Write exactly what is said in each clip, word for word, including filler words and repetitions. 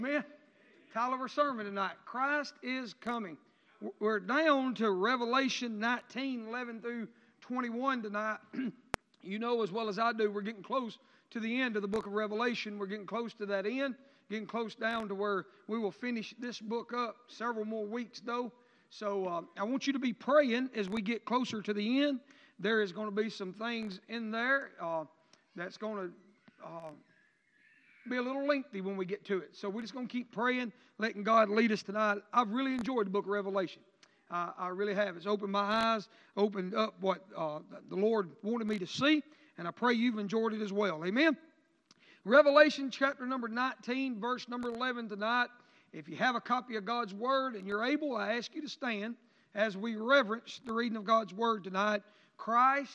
Amen. Title of our sermon tonight, Christ is coming. We're down to Revelation nineteen, eleven through twenty-one tonight. You know as well as I do, we're getting close to the end of the book of Revelation. We're getting close to that end, getting close down to where we will finish this book up. Several more weeks though. So uh, I want you to be praying as we get closer to the end. There is going to be some things in there uh, that's going to uh, be a little lengthy when we get to it. So we're just going to keep praying, letting God lead us tonight. I've really enjoyed the book of Revelation. Uh, I really have. It's opened my eyes, opened up what uh, the Lord wanted me to see, and I pray you've enjoyed it as well. Amen? Revelation chapter number nineteen, verse number eleven tonight. If you have a copy of God's Word and you're able, I ask you to stand as we reverence the reading of God's Word tonight. Christ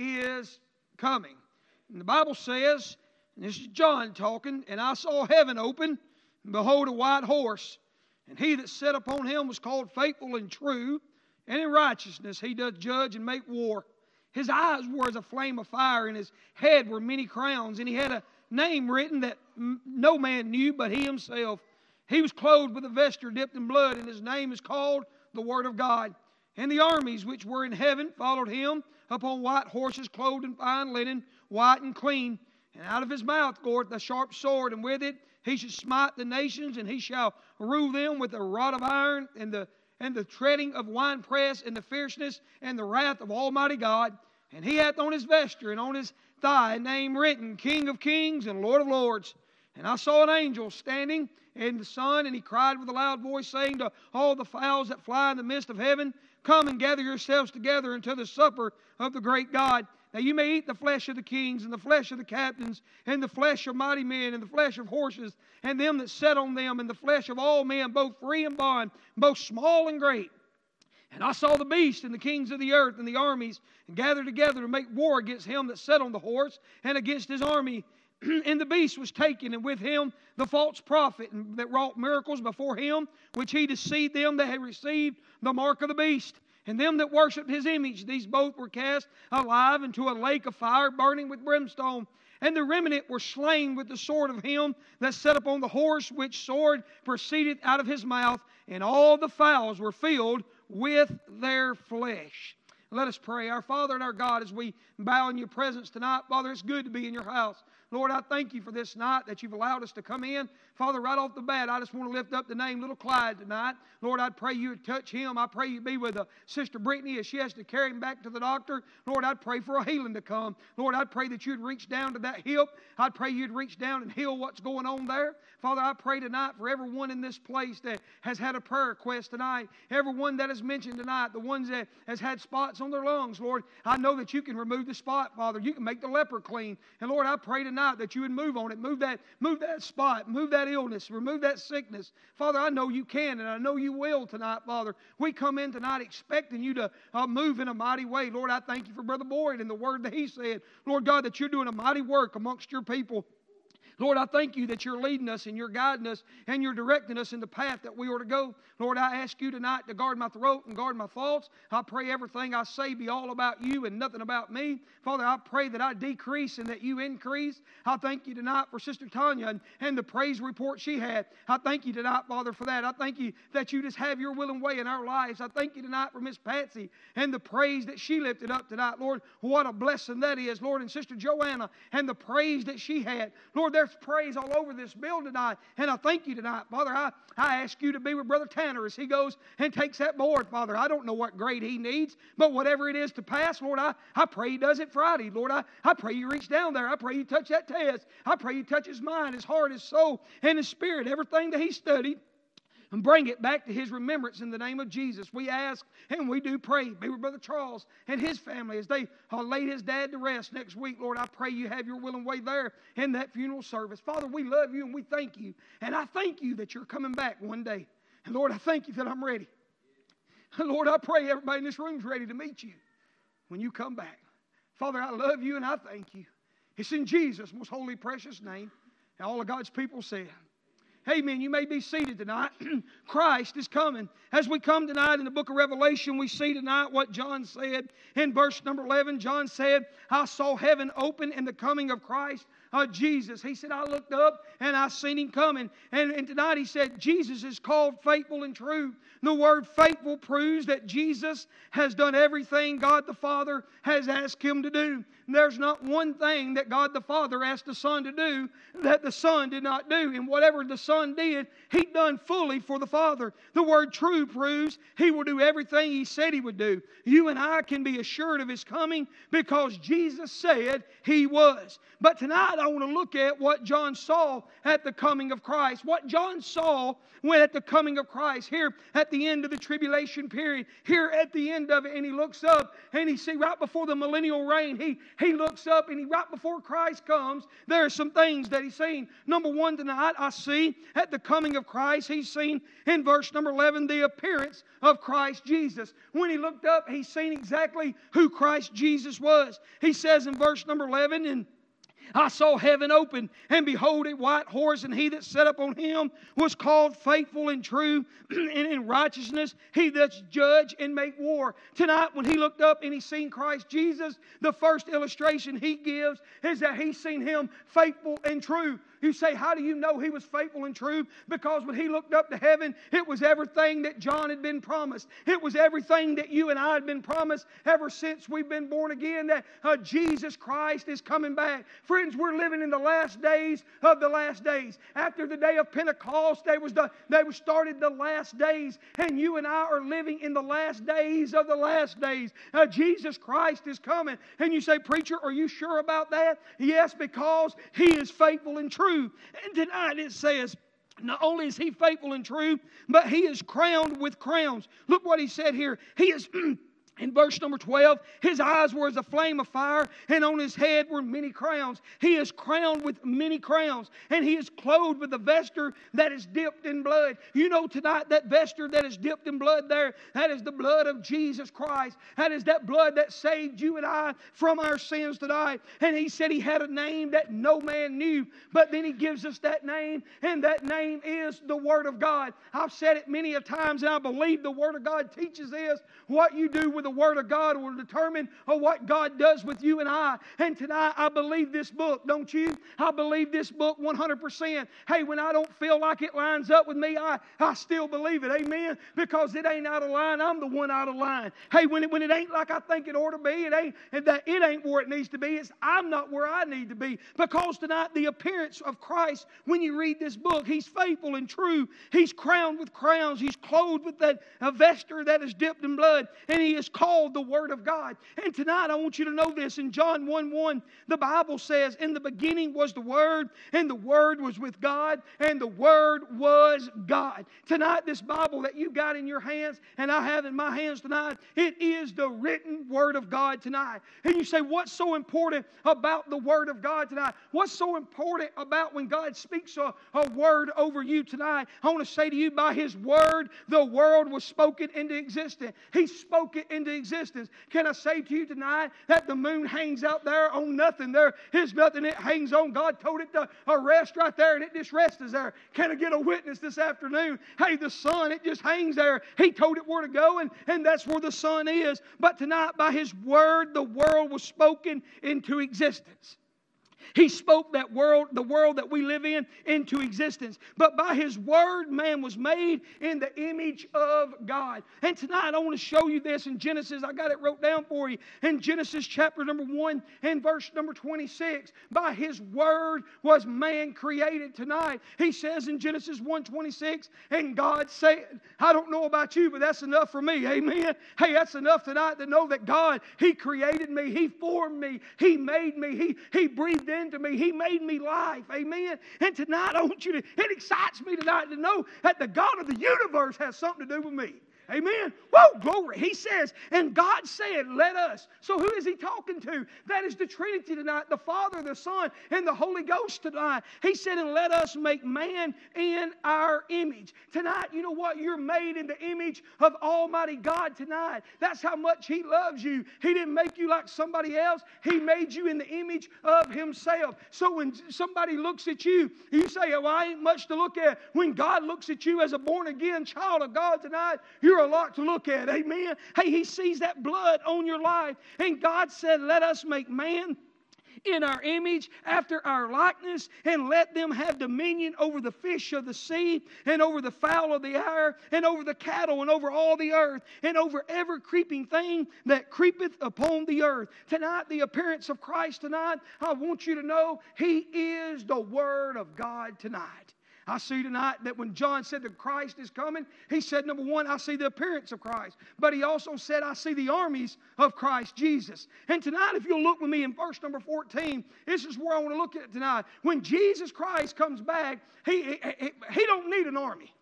is coming. And the Bible says, and this is John talking, and I saw heaven open, and behold a white horse, and he that sat upon him was called Faithful and True, and in righteousness he doth judge and make war. His eyes were as a flame of fire, and his head were many crowns, and he had a name written that no man knew but he himself. He was clothed with a vesture dipped in blood, and his name is called the Word of God. And the armies which were in heaven followed him upon white horses, clothed in fine linen, white and clean. And out of his mouth goeth a sharp sword, and with it he shall smite the nations, and he shall rule them with a rod of iron, and the and the treading of winepress, and the fierceness and the wrath of Almighty God. And he hath on his vesture and on his thigh a name written, King of Kings and Lord of Lords. And I saw an angel standing in the sun, and he cried with a loud voice, saying to all the fowls that fly in the midst of heaven, Come and gather yourselves together unto the supper of the great God. Now you may eat the flesh of the kings, and the flesh of the captains, and the flesh of mighty men, and the flesh of horses, and them that sat on them, and the flesh of all men, both free and bond, both small and great. And I saw the beast and the kings of the earth and the armies gathered together to make war against him that sat on the horse and against his army. And the beast was taken, and with him the false prophet that wrought miracles before him, which he deceived them that had received the mark of the beast. And them that worshipped his image, these both were cast alive into a lake of fire burning with brimstone. And the remnant were slain with the sword of him that sat upon the horse, which sword proceeded out of his mouth, and all the fowls were filled with their flesh. Let us pray. Our Father and our God, as we bow in your presence tonight, Father, it's good to be in your house. Lord, I thank you for this night that you've allowed us to come in. Father, right off the bat, I just want to lift up the name Little Clyde tonight. Lord, I pray you would touch him. I pray you be with uh, Sister Brittany as she has to carry him back to the doctor. Lord, I'd pray for a healing to come. Lord, I'd pray that you'd reach down to that hip. I'd pray you'd reach down and heal what's going on there. Father, I pray tonight for everyone in this place that has had a prayer request tonight. Everyone that is mentioned tonight, the ones that has had spots on their lungs, Lord, I know that you can remove the spot, Father. You can make the leper clean. And Lord, I pray tonight that you would move on it. Move that, move that spot. Move that illness. Remove that sickness. Father, I know you can, and I know you will tonight, Father. We come in tonight expecting you to uh, move in a mighty way. Lord, I thank you for Brother Boyd and the word that he said. Lord God, that you're doing a mighty work amongst your people. Lord, I thank you that you're leading us and you're guiding us and you're directing us in the path that we ought to go. Lord, I ask you tonight to guard my throat and guard my thoughts. I pray everything I say be all about you and nothing about me. Father, I pray that I decrease and that you increase. I thank you tonight for Sister Tanya and, and the praise report she had. I thank you tonight, Father, for that. I thank you that you just have your will and way in our lives. I thank you tonight for Miss Patsy and the praise that she lifted up tonight. Lord, what a blessing that is. Lord, and Sister Joanna and the praise that she had. Lord, there's praise all over this building tonight, and I thank you tonight, Father. I, I ask you to be with Brother Tanner as he goes and takes that board, Father. I don't know what grade he needs, but whatever it is to pass, Lord, I, I pray he does it Friday. Lord, I, I pray you reach down there. I pray you touch that test. I pray you touch his mind, his heart, his soul, and his spirit, everything that he studied, and bring it back to his remembrance in the name of Jesus. We ask and we do pray. Be with Brother Charles and his family as they uh, lay his dad to rest next week. Lord, I pray you have your will and way there in that funeral service. Father, we love you and we thank you. And I thank you that you're coming back one day. And Lord, I thank you that I'm ready. And Lord, I pray everybody in this room is ready to meet you when you come back. Father, I love you and I thank you. It's in Jesus' most holy, precious name. And all of God's people said, amen. You may be seated tonight. Christ is coming. As we come tonight in the book of Revelation, we see tonight what John said in verse number eleven. John said, I saw heaven open and the coming of Christ uh, Jesus. He said, I looked up and I seen Him coming. And, and tonight he said, Jesus is called faithful and true. The word faithful proves that Jesus has done everything God the Father has asked Him to do. There's not one thing that God the Father asked the Son to do that the Son did not do. And whatever the Son did, He done fully for the Father. The word true proves He will do everything He said He would do. You and I can be assured of His coming because Jesus said He was. But tonight I want to look at what John saw at the coming of Christ. What John saw when at the coming of Christ, here at the end of the tribulation period, here at the end of it, and he looks up and he see right before the millennial reign, he, he looks up and he right before Christ comes, there are some things that he's seen. Number one tonight, I see at the coming of Christ, he's seen in verse number eleven, the appearance of Christ Jesus. When he looked up, he's seen exactly who Christ Jesus was. He says in verse number eleven, and I saw heaven open, and behold, a white horse, and he that sat upon him was called faithful and true, and in righteousness he doth judge and make war. Tonight, when he looked up and he seen Christ Jesus, the first illustration he gives is that he's seen Him faithful and true. You say, how do you know He was faithful and true? Because when he looked up to heaven, it was everything that John had been promised. It was everything that you and I had been promised ever since we've been born again, that uh, Jesus Christ is coming back. Friends, we're living in the last days of the last days. After the day of Pentecost, they was the, they was started the last days, and you and I are living in the last days of the last days. Uh, Jesus Christ is coming. And you say, preacher, are you sure about that? Yes, because He is faithful and true. And tonight it says, not only is He faithful and true, but He is crowned with crowns. Look what He said here. He is... In verse number twelve, His eyes were as a flame of fire, and on His head were many crowns. He is crowned with many crowns, and He is clothed with a vesture that is dipped in blood. You know tonight that vesture that is dipped in blood there, that is the blood of Jesus Christ. That is that blood that saved you and I from our sins tonight. And He said He had a name that no man knew, but then He gives us that name, and that name is the Word of God. I've said it many a times, and I believe the Word of God teaches this. What you do with the Word of God will determine uh, what God does with you and I. And tonight I believe this book, don't you? I believe this book one hundred percent. Hey, when I don't feel like it lines up with me, I, I still believe it. Amen? Because it ain't out of line. I'm the one out of line. Hey, when it, when it ain't like I think it ought to be, it ain't, and that it ain't where it needs to be. It's I'm not where I need to be. Because tonight the appearance of Christ, when you read this book, He's faithful and true. He's crowned with crowns. He's clothed with that a vesture that is dipped in blood. And He is called the Word of God. And tonight I want you to know this. In John one one, the Bible says, in the beginning was the Word, and the Word was with God, and the Word was God. Tonight, this Bible that you got in your hands, and I have in my hands tonight, it is the written Word of God tonight. And you say, what's so important about the Word of God tonight? What's so important about when God speaks a, a word over you tonight? I want to say to you, by His Word, the world was spoken into existence. He spoke it into existence. Can I say to you tonight that the moon hangs out there on nothing? There is nothing it hangs on. God told it to rest right there, and it just rests there. Can I get a witness this afternoon? Hey, the sun, it just hangs there. He told it where to go, and, and that's where the sun is. But tonight, by His Word, the world was spoken into existence. He spoke that world, the world that we live in, into existence. But by His Word, man was made in the image of God. And tonight I want to show you this in Genesis. I got it wrote down for you. In Genesis chapter number one and verse number twenty-six. By His Word was man created tonight. He says in Genesis one twenty-six, and God said, I don't know about you, but that's enough for me. Amen. Hey, that's enough tonight to know that God, He created me. He formed me. He made me. He, he breathed in to me. He made me life. Amen. And tonight I want you to, it excites me tonight to know that the God of the universe has something to do with me. Amen. Whoa, glory. He says, and God said, let us. So who is He talking to? That is the Trinity tonight, the Father, the Son, and the Holy Ghost tonight. He said, and let us make man in our image. Tonight, you know what? You're made in the image of Almighty God tonight. That's how much He loves you. He didn't make you like somebody else. He made you in the image of Himself. So when somebody looks at you, you say, oh, I ain't much to look at. When God looks at you as a born-again child of God tonight, you're a lot to look at. Amen. Hey, He sees that blood on your life. And God said, let us make man in our image, after our likeness, and let them have dominion over the fish of the sea, and over the fowl of the air, and over the cattle, and over all the earth, and over every creeping thing that creepeth upon the earth. Tonight, the appearance of Christ tonight, I want you to know He is the Word of God tonight. I see tonight that when John said that Christ is coming, he said, number one, I see the appearance of Christ. But he also said, I see the armies of Christ Jesus. And tonight, if you'll look with me in verse number fourteen, this is where I want to look at tonight. When Jesus Christ comes back, he, he, he, he don't need an army.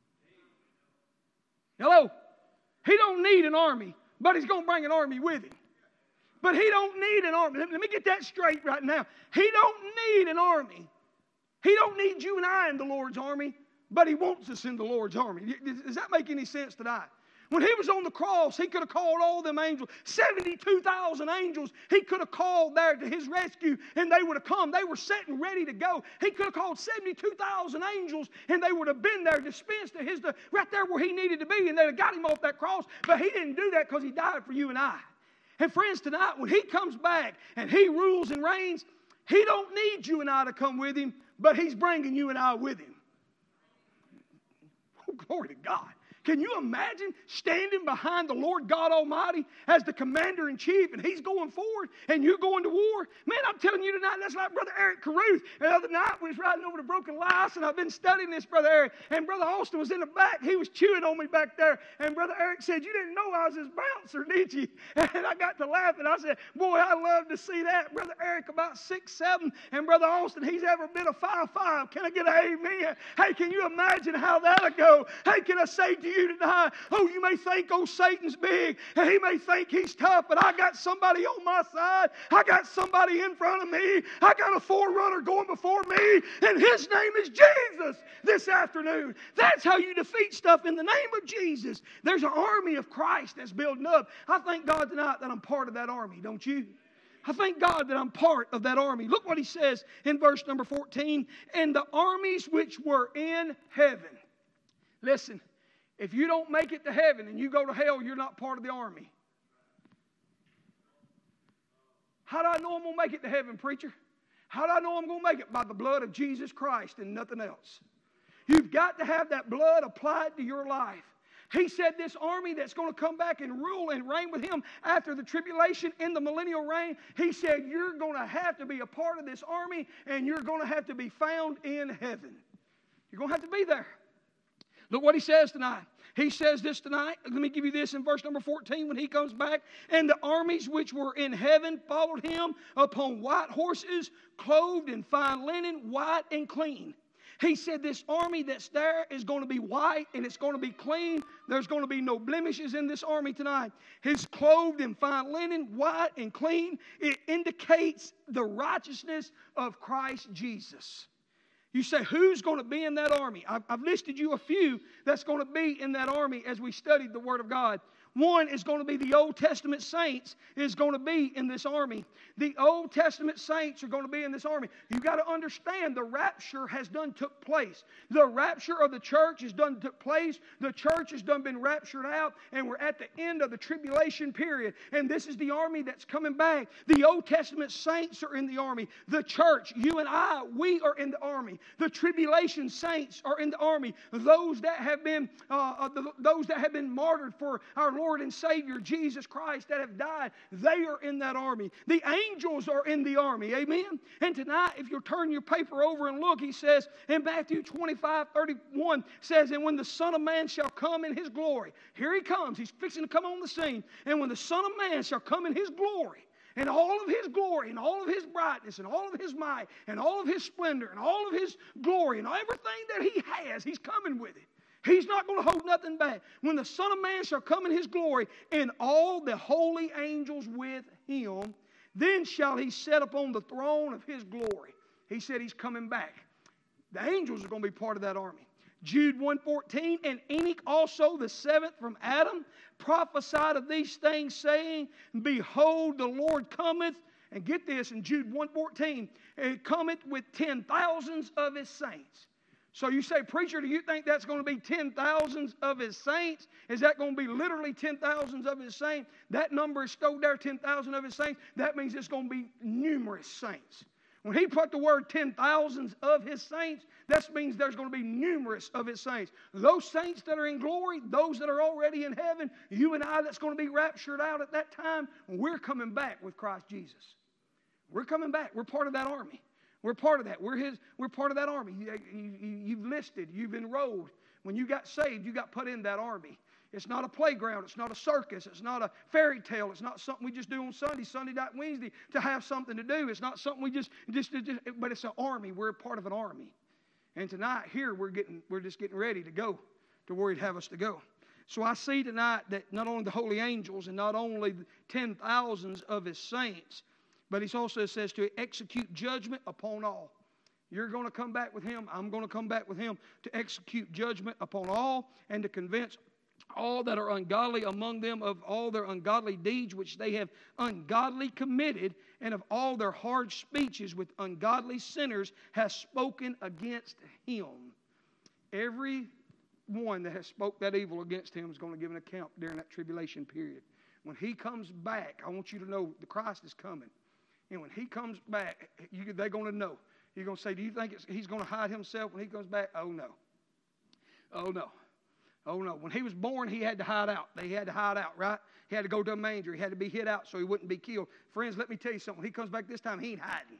Hello? He don't need an army, but He's going to bring an army with Him. But He don't need an army. Let me get that straight right now. He don't need an army. He don't need you and I in the Lord's army, but He wants us in the Lord's army. Does that make any sense tonight? When He was on the cross, He could have called all them angels, seventy-two thousand angels, He could have called there to His rescue, and they would have come. They were setting ready to go. He could have called seventy-two thousand angels, and they would have been there, dispensed to His, right there where He needed to be, and they'd have got Him off that cross. But He didn't do that because He died for you and I. And friends, tonight, when He comes back and He rules and reigns, He don't need you and I to come with Him, but He's bringing you and I with Him. Oh, glory to God. Can you imagine standing behind the Lord God Almighty as the commander-in-chief, and He's going forward and you're going to war? Man, I'm telling you tonight, that's like Brother Eric Caruth. The other night we was riding over to Broken Lice, and I've been studying this, Brother Eric, and Brother Austin was in the back. He was chewing on me back there, and Brother Eric said, you didn't know I was his bouncer, did you? And I got to laughing. I said, boy, I love to see that. Brother Eric about six seven, and Brother Austin, he's ever been a five five. Can I get an amen? Hey, can you imagine how that'll go? Hey, can I say to you, you tonight, oh, you may think, oh, Satan's big, and he may think he's tough, but I got somebody on my side. I got somebody in front of me. I got a forerunner going before me, and his name is Jesus this afternoon. That's how you defeat stuff in the name of Jesus. There's an army of Christ that's building up. I thank God tonight that I'm part of that army, don't you? I thank God that I'm part of that army. Look what He says in verse number fourteen. And the armies which were in heaven. Listen. If you don't make it to heaven and you go to hell, you're not part of the army. How do I know I'm going to make it to heaven, preacher? How do I know I'm going to make it? By the blood of Jesus Christ and nothing else. You've got to have that blood applied to your life. He said this army that's going to come back and rule and reign with Him after the tribulation in the millennial reign, He said you're going to have to be a part of this army, and you're going to have to be found in heaven. You're going to have to be there. Look what He says tonight. He says this tonight. Let me give you this in verse number fourteen when He comes back. And the armies which were in heaven followed Him upon white horses, clothed in fine linen, white and clean. He said this army that's there is going to be white and it's going to be clean. There's going to be no blemishes in this army tonight. He's clothed in fine linen, white and clean. It indicates the righteousness of Christ Jesus. You say, who's going to be in that army? I've, I've listed you a few that's going to be in that army as we studied the Word of God. One is going to be the Old Testament saints is going to be in this army. The Old Testament saints are going to be in this army. You've got to understand the rapture has done took place. The rapture of the church has done took place. The church has done been raptured out, and we're at the end of the tribulation period. And this is the army that's coming back. The Old Testament saints are in the army. The church, you and I, we are in the army. The tribulation saints are in the army. Those that have been, uh, the, those that have been martyred for our Lord Lord and Savior Jesus Christ that have died, they are in that army. The angels are in the army. Amen? And tonight, if you'll turn your paper over and look, He says in Matthew twenty-five thirty-one, says, and when the Son of Man shall come in His glory. Here He comes. He's fixing to come on the scene. And when the Son of Man shall come in His glory, and all of His glory, and all of His brightness, and all of His might, and all of His splendor, and all of His glory, and everything that He has, He's coming with it. He's not going to hold nothing back. When the Son of Man shall come in His glory, and all the holy angels with Him, then shall He set upon the throne of His glory. He said He's coming back. The angels are going to be part of that army. Jude one fourteen, and Enoch also, the seventh from Adam, prophesied of these things, saying, behold, the Lord cometh, and get this in Jude one fourteen, and cometh with ten thousands of His saints. So you say, preacher, do you think that's going to be ten thousands of his saints? Is that going to be literally ten thousands of his saints? That number is stowed there, ten thousand of his saints. That means it's going to be numerous saints. When he put the word ten thousands of his saints, that means there's going to be numerous of his saints. Those saints that are in glory, those that are already in heaven, you and I that's going to be raptured out at that time, we're coming back with Christ Jesus. We're coming back. We're part of that army. We're part of that. We're his. We're part of that army. You, you, you've listed. You've enrolled. When you got saved, you got put in that army. It's not a playground. It's not a circus. It's not a fairy tale. It's not something we just do on Sunday, Sunday night, Wednesday to have something to do. It's not something we just, just, just but it's an army. We're a part of an army. And tonight here we're getting, we're just getting ready to go to where He'd have us to go. So I see tonight that not only the holy angels and not only the ten thousands of His saints, but He also says to execute judgment upon all. You're going to come back with Him. I'm going to come back with Him to execute judgment upon all and to convince all that are ungodly among them of all their ungodly deeds which they have ungodly committed, and of all their hard speeches with ungodly sinners has spoken against Him. Every one that has spoke that evil against Him is going to give an account during that tribulation period. When He comes back, I want you to know the Christ is coming. And when He comes back, you, they're going to know. You're going to say, do you think it's, He's going to hide Himself when He comes back? Oh, no. Oh, no. Oh, no. When He was born, He had to hide out. They had to hide out, right? He had to go to a manger. He had to be hid out so He wouldn't be killed. Friends, let me tell you something. When He comes back this time, He ain't hiding.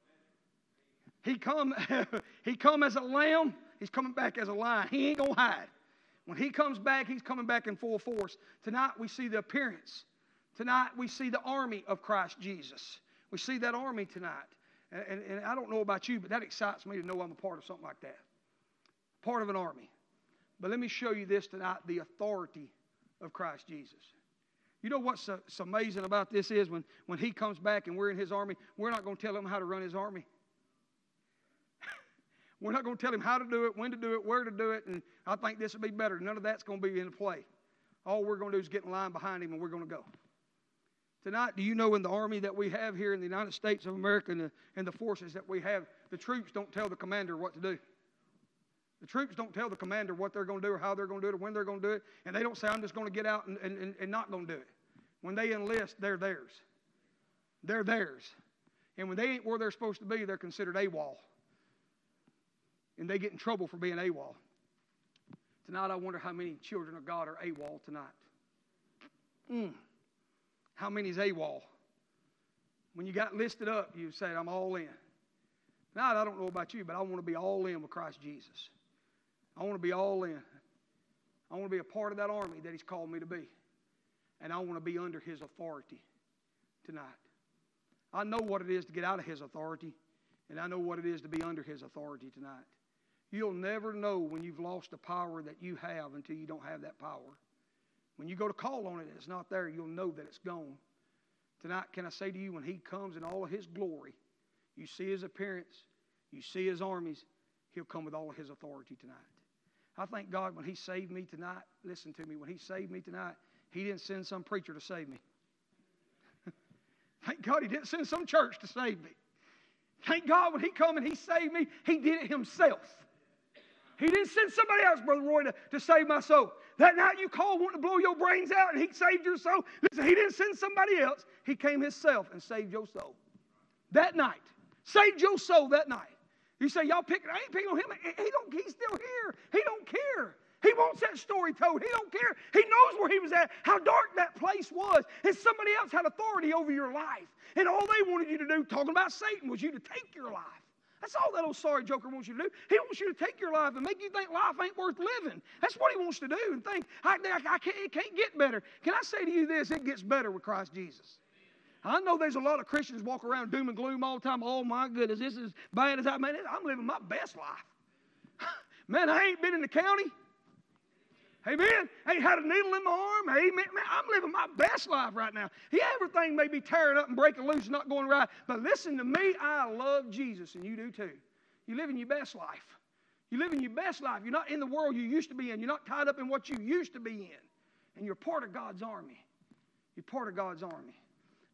He come, he come as a lamb. He's coming back as a lion. He ain't going to hide. When He comes back, He's coming back in full force. Tonight, we see the appearance. Tonight, we see the army of Christ Jesus. We see that army tonight. And, and, and I don't know about you, but that excites me to know I'm a part of something like that. Part of an army. But let me show you this tonight, the authority of Christ Jesus. You know what's so, so amazing about this is when, when He comes back and we're in His army, we're not going to tell Him how to run His army. We're not going to tell Him how to do it, when to do it, where to do it, and I think this will be better. None of that's going to be in play. All we're going to do is get in line behind Him and we're going to go. Tonight, do you know in the army that we have here in the United States of America and the, and the forces that we have, the troops don't tell the commander what to do. The troops don't tell the commander what they're going to do or how they're going to do it or when they're going to do it. And they don't say, I'm just going to get out and, and, and not going to do it. When they enlist, they're theirs. They're theirs. And when they ain't where they're supposed to be, they're considered AWOL. And they get in trouble for being AWOL. Tonight, I wonder how many children of God are AWOL tonight. Mm. How many is AWOL? When you got listed up, you said, I'm all in. Tonight, I don't know about you, but I want to be all in with Christ Jesus. I want to be all in. I want to be a part of that army that He's called me to be. And I want to be under His authority tonight. I know what it is to get out of His authority, and I know what it is to be under His authority tonight. You'll never know when you've lost the power that you have until you don't have that power. When you go to call on it and it's not there, you'll know that it's gone. Tonight, can I say to you, when He comes in all of His glory, you see His appearance, you see His armies, He'll come with all of His authority tonight. I thank God when He saved me tonight, listen to me, when He saved me tonight, He didn't send some preacher to save me. Thank God He didn't send some church to save me. Thank God when He come and He saved me, He did it Himself. He didn't send somebody else, Brother Roy, to, to save my soul. That night you called wanting to blow your brains out and He saved your soul. Listen, He didn't send somebody else. He came Himself and saved your soul. That night. Saved your soul that night. You say, y'all picking, I ain't picking on Him. He don't, He's still here. He don't care. He wants that story told. He don't care. He knows where He was at, how dark that place was. And somebody else had authority over your life. And all they wanted you to do, talking about Satan, was you to take your life. That's all that old sorry joker wants you to do. He wants you to take your life and make you think life ain't worth living. That's what he wants to do, and think, I, I, I can't, it can't get better. Can I say to you this? It gets better with Christ Jesus. I know there's a lot of Christians walk around doom and gloom all the time. Oh, my goodness, this is bad as I mean. I'm living my best life. Man, I ain't been in the county. Amen. Ain't had a needle in my arm. Amen. Man, I'm living my best life right now. Yeah, everything may be tearing up and breaking loose and not going right. But listen to me, I love Jesus, and you do too. You live in your best life. You live in your best life. You're not in the world you used to be in. You're not tied up in what you used to be in. And you're part of God's army. You're part of God's army.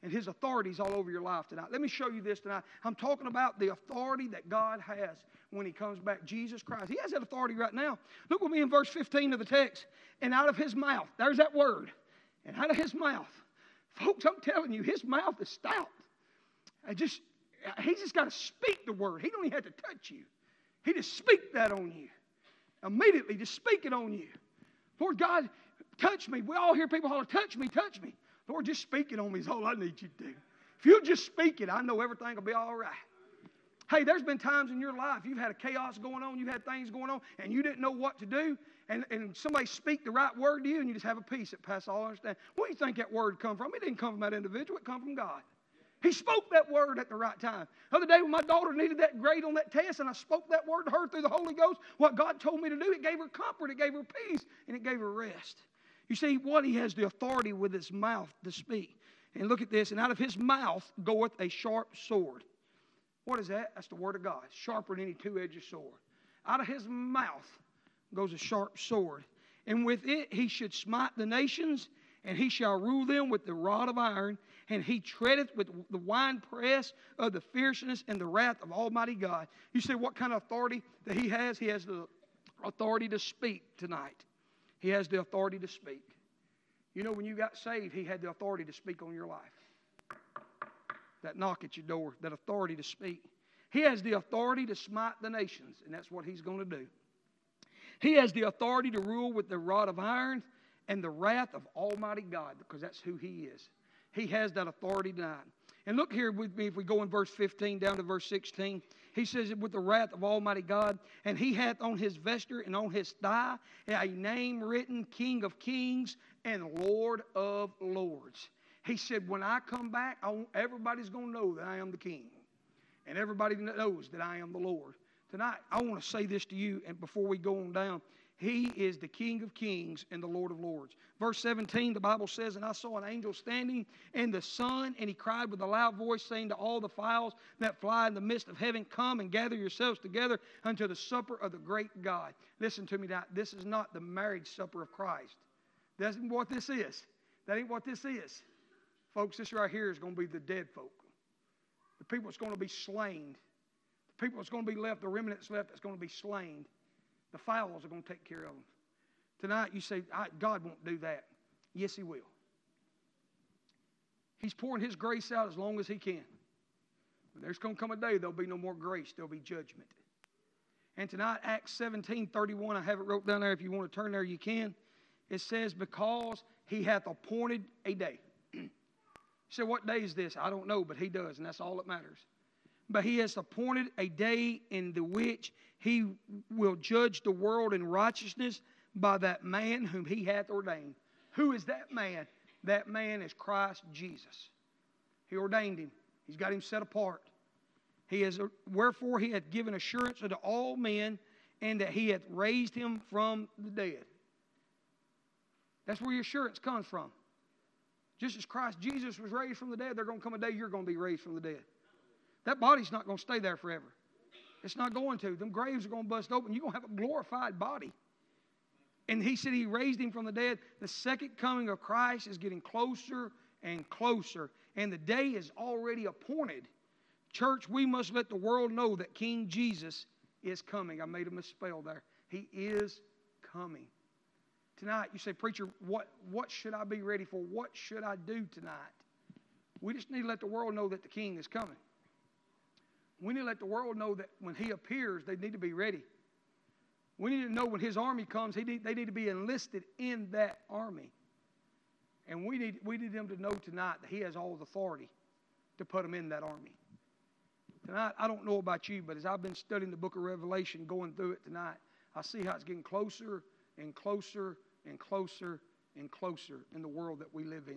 And His authority is all over your life tonight. Let me show you this tonight. I'm talking about the authority that God has when He comes back. Jesus Christ. He has that authority right now. Look with me in verse fifteen of the text. And out of His mouth, there's that word. And out of His mouth, folks, I'm telling you, His mouth is stout. I just, He's just got to speak the word. He don't even have to touch you. He just speak that on you. Immediately, just speak it on you. Lord God, touch me. We all hear people holler, touch me, touch me. Lord, just speak it on me is all I need you to do. If you'll just speak it, I know everything will be all right. Hey, there's been times in your life you've had a chaos going on, you've had things going on, and you didn't know what to do, and, and somebody speak the right word to you, and you just have a peace that passes all understanding. Where do you think that word come from? It didn't come from that individual. It come from God. He spoke that word at the right time. The other day when my daughter needed that grade on that test, and I spoke that word to her through the Holy Ghost, what God told me to do, it gave her comfort, it gave her peace, and it gave her rest. You see, what He has the authority with His mouth to speak. And look at this. And out of His mouth goeth a sharp sword. What is that? That's the Word of God. Sharper than any two-edged sword. Out of His mouth goes a sharp sword. And with it He should smite the nations, and He shall rule them with the rod of iron. And He treadeth with the winepress of the fierceness and the wrath of Almighty God. You say, what kind of authority that He has? He has the authority to speak tonight. He has the authority to speak. You know, when you got saved, He had the authority to speak on your life. That knock at your door, that authority to speak. He has the authority to smite the nations, and that's what He's going to do. He has the authority to rule with the rod of iron and the wrath of Almighty God, because that's who He is. He has that authority tonight. And look here with me, if we go in verse fifteen down to verse sixteen. He says, with the wrath of Almighty God, and He hath on His vesture and on His thigh a name written, King of Kings and Lord of Lords. He said, when I come back, I want, everybody's going to know that I am the King. And everybody knows that I am the Lord. Tonight, I want to say this to you, and before we go on down, He is the King of Kings and the Lord of Lords. Verse seventeen, the Bible says, and I saw an angel standing in the sun, and he cried with a loud voice, saying to all the fowls that fly in the midst of heaven, come and gather yourselves together unto the supper of the great God. Listen to me now. This is not the marriage supper of Christ. That's what this is. That ain't what this is. Folks, this right here is going to be the dead folk. The people that's going to be slain. The people that's going to be left, the remnant that's left that's going to be slain. The fowls are going to take care of them. Tonight you say, God won't do that. Yes, He will. He's pouring His grace out as long as He can. But there's going to come a day there'll be no more grace. There'll be judgment. And tonight, Acts seventeen thirty-one, I have it wrote down there. If you want to turn there, you can. It says, because He hath appointed a day. You say, what day is this? I don't know, but He does, and that's all that matters. But He has appointed a day in the which He will judge the world in righteousness by that man whom He hath ordained. Who is that man? That man is Christ Jesus. He ordained Him. He's got Him set apart. He has, wherefore He hath given assurance unto all men, and that He hath raised Him from the dead. That's where your assurance comes from. Just as Christ Jesus was raised from the dead, there's going to come a day you're going to be raised from the dead. That body's not going to stay there forever. It's not going to. Them graves are going to bust open. You're going to have a glorified body. And He said He raised Him from the dead. The second coming of Christ is getting closer and closer. And the day is already appointed. Church, we must let the world know that King Jesus is coming. I made a misspell there. He is coming. Tonight, you say, preacher, what, what should I be ready for? What should I do tonight? We just need to let the world know that the King is coming. We need to let the world know that when He appears, they need to be ready. We need to know when His army comes, he need, they need to be enlisted in that army. And we need, we need them to know tonight that He has all the authority to put them in that army. Tonight, I don't know about you, but as I've been studying the book of Revelation, going through it tonight, I see how it's getting closer and closer and closer and closer in the world that we live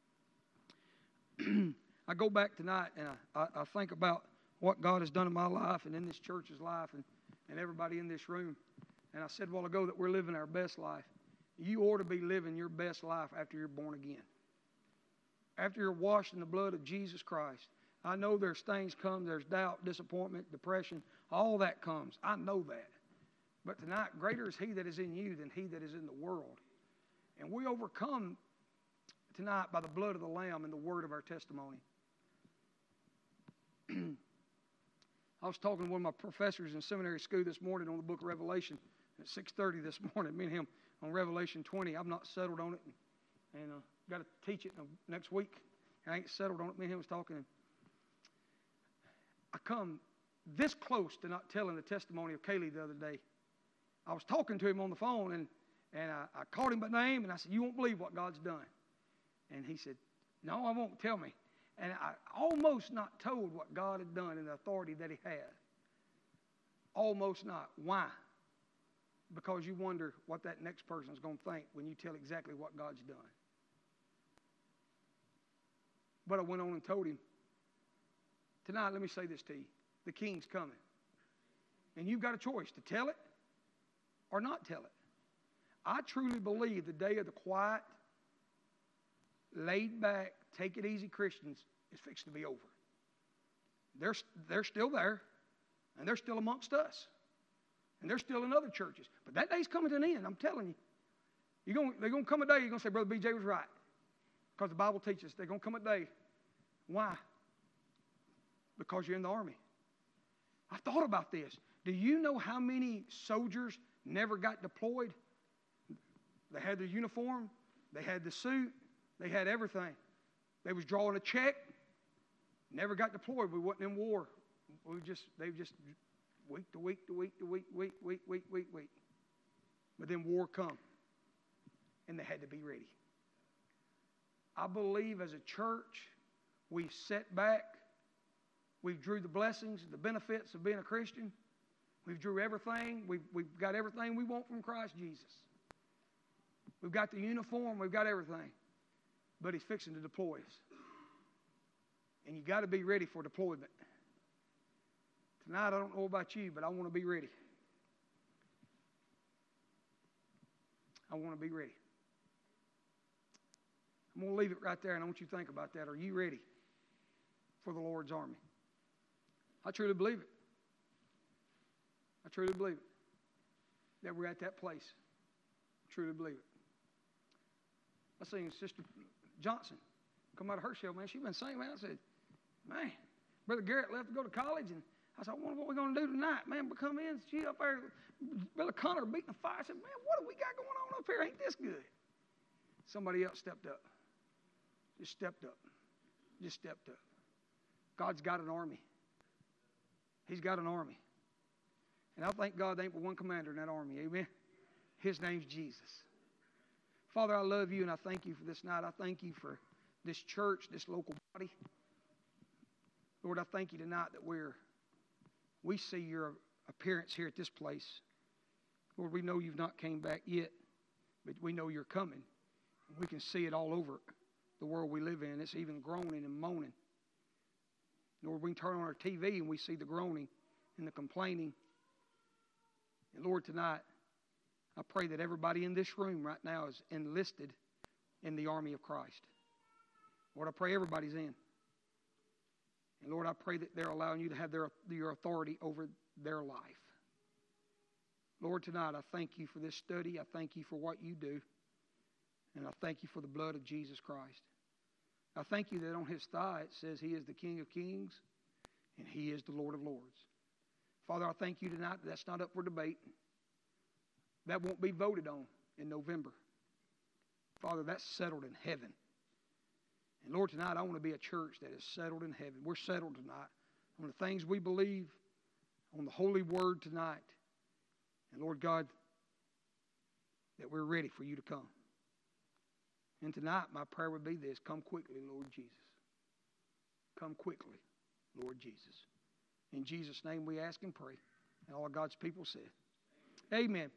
in. I go back tonight and I, I, I think about what God has done in my life and in this church's life and, and everybody in this room. And I said a while ago that we're living our best life. You ought to be living your best life after you're born again. After you're washed in the blood of Jesus Christ. I know there's things come, there's doubt, disappointment, depression, all that comes. I know that. But tonight, greater is He that is in you than he that is in the world. And we overcome tonight by the blood of the Lamb and the word of our testimony. I was talking to one of my professors in seminary school this morning on the book of Revelation at six thirty this morning, me and him on Revelation twenty. I've not settled on it, and, and uh, got to teach it next week. I ain't settled on it. Me and him was talking, and I come this close to not telling the testimony of Kaylee the other day. I was talking to him on the phone, and, and I, I called him by name, and I said, "You won't believe what God's done." And he said, "No, I won't. Tell me." And I almost not told what God had done and the authority that he had. Almost not. Why? Because you wonder what that next person is going to think when you tell exactly what God's done. But I went on and told him, tonight, let me say this to you. The King's coming. And you've got a choice to tell it or not tell it. I truly believe the day of the quiet, laid back, take it easy Christians is fixed to be over. They're, they're still there, and they're still amongst us. And they're still in other churches. But that day's coming to an end, I'm telling you. You're gonna, they're going to come a day, you're going to say, Brother B J was right. Because the Bible teaches they're going to come a day. Why? Because you're in the army. I thought about this. Do you know how many soldiers never got deployed? They had their uniform, they had the suit, they had everything. They was drawing a check, never got deployed. We wasn't in war. We just they just week to week to week to week, week, week, week, week, week. But then war come, and they had to be ready. I believe as a church, we've set back. We've drew the blessings, the benefits of being a Christian. We've drew everything. We've, we've got everything we want from Christ Jesus. We've got the uniform. We've got everything. But he's fixing to deploy us. And you got to be ready for deployment. Tonight, I don't know about you, but I want to be ready. I want to be ready. I'm going to leave it right there, and I want you to think about that. Are you ready for the Lord's army? I truly believe it. I truly believe it. That we're at that place. I truly believe it. I seen Sister Johnson come out of her shell, man. She's been singing, man. I said, man, Brother Garrett left to go to college, and I said, I wonder what we're going to do tonight, man. But come in, she up there, Billy Connor beating the fire. I said, man, what do we got going on up here? Ain't this good? Somebody else stepped up. Just stepped up. Just stepped up. God's got an army. He's got an army. And I thank God there ain't but one commander in that army. Amen. His name's Jesus. Father, I love you and I thank you for this night. I thank you for this church, this local body. Lord, I thank you tonight that we're, we see your appearance here at this place. Lord, we know you've not came back yet, but we know you're coming. We can see it all over the world we live in. It's even groaning and moaning. Lord, we can turn on our T V and we see the groaning and the complaining. And Lord, tonight, I pray that everybody in this room right now is enlisted in the army of Christ. Lord, I pray everybody's in. And Lord, I pray that they're allowing you to have their, your authority over their life. Lord, tonight, I thank you for this study. I thank you for what you do. And I thank you for the blood of Jesus Christ. I thank you that on his thigh it says he is the King of kings and he is the Lord of lords. Father, I thank you tonight that that's not up for debate. That won't be voted on in November. Father, that's settled in heaven. And Lord, tonight I want to be a church that is settled in heaven. We're settled tonight on the things we believe, on the holy word tonight. And Lord God, that we're ready for you to come. And tonight, my prayer would be this: come quickly, Lord Jesus. Come quickly, Lord Jesus. In Jesus' name we ask and pray. And all God's people said, amen.